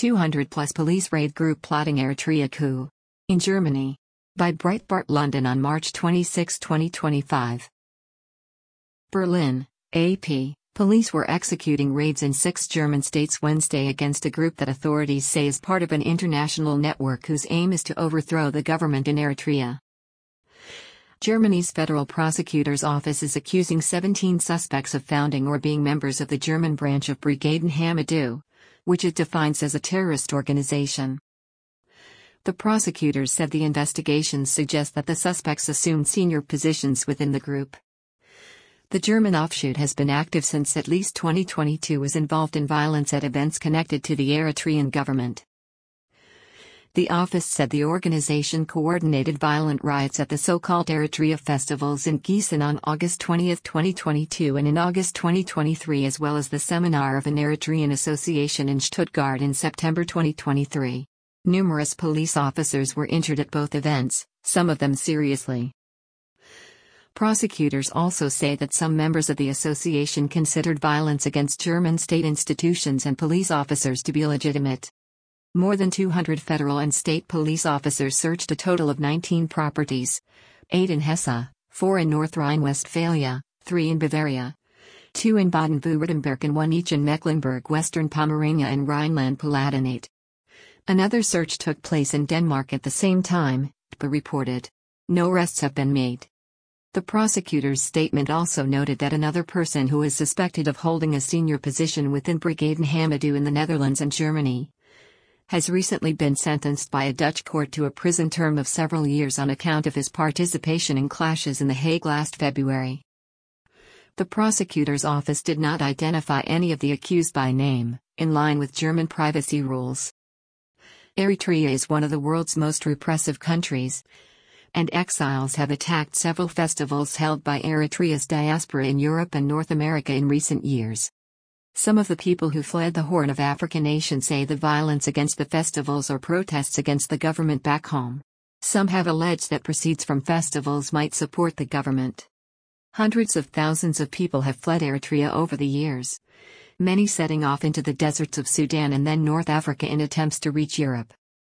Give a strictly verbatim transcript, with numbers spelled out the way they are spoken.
two hundred plus police raid group plotting Eritrea coup. In Germany. By Breitbart London on March twenty-sixth, twenty twenty-five. Berlin, A P. Police were executing raids in six German states Wednesday against a group that authorities say is part of an international network whose aim is to overthrow the government in Eritrea. Germany's Federal Prosecutor's Office is accusing seventeen suspects of founding or being members of the German branch of Brigade Ahmadu, which it defines as a terrorist organization. The prosecutors said the investigations suggest that the suspects assumed senior positions within the group. The German offshoot has been active since at least twenty twenty-two, was involved in violence at events connected to the Eritrean government. The office said the organization coordinated violent riots at the so-called Eritrea festivals in Gießen on August twentieth, twenty twenty-two and in August twenty twenty-three, as well as the seminar of an Eritrean association in Stuttgart in September twenty twenty-three. Numerous police officers were injured at both events, some of them seriously. Prosecutors also say that some members of the association considered violence against German state institutions and police officers to be legitimate. More than two hundred federal and state police officers searched a total of nineteen properties, eight in Hesse, four in North Rhine-Westphalia, three in Bavaria, two in Baden-Württemberg and one each in Mecklenburg-Western Pomerania and Rhineland-Palatinate. Another search took place in Denmark at the same time, but reported. No arrests have been made. The prosecutor's statement also noted that another person who is suspected of holding a senior position within Brigade Ahmadu in the Netherlands and Germany has recently been sentenced by a Dutch court to a prison term of several years on account of his participation in clashes in The Hague last February. The prosecutor's office did not identify any of the accused by name, in line with German privacy rules. Eritrea is one of the world's most repressive countries, and exiles have attacked several festivals held by Eritrea's diaspora in Europe and North America in recent years. Some of the people who fled the Horn of Africa nation say the violence against the festivals or protests against the government back home. Some have alleged that proceeds from festivals might support the government. Hundreds of thousands of people have fled Eritrea over the years, many setting off into the deserts of Sudan and then North Africa in attempts to reach Europe.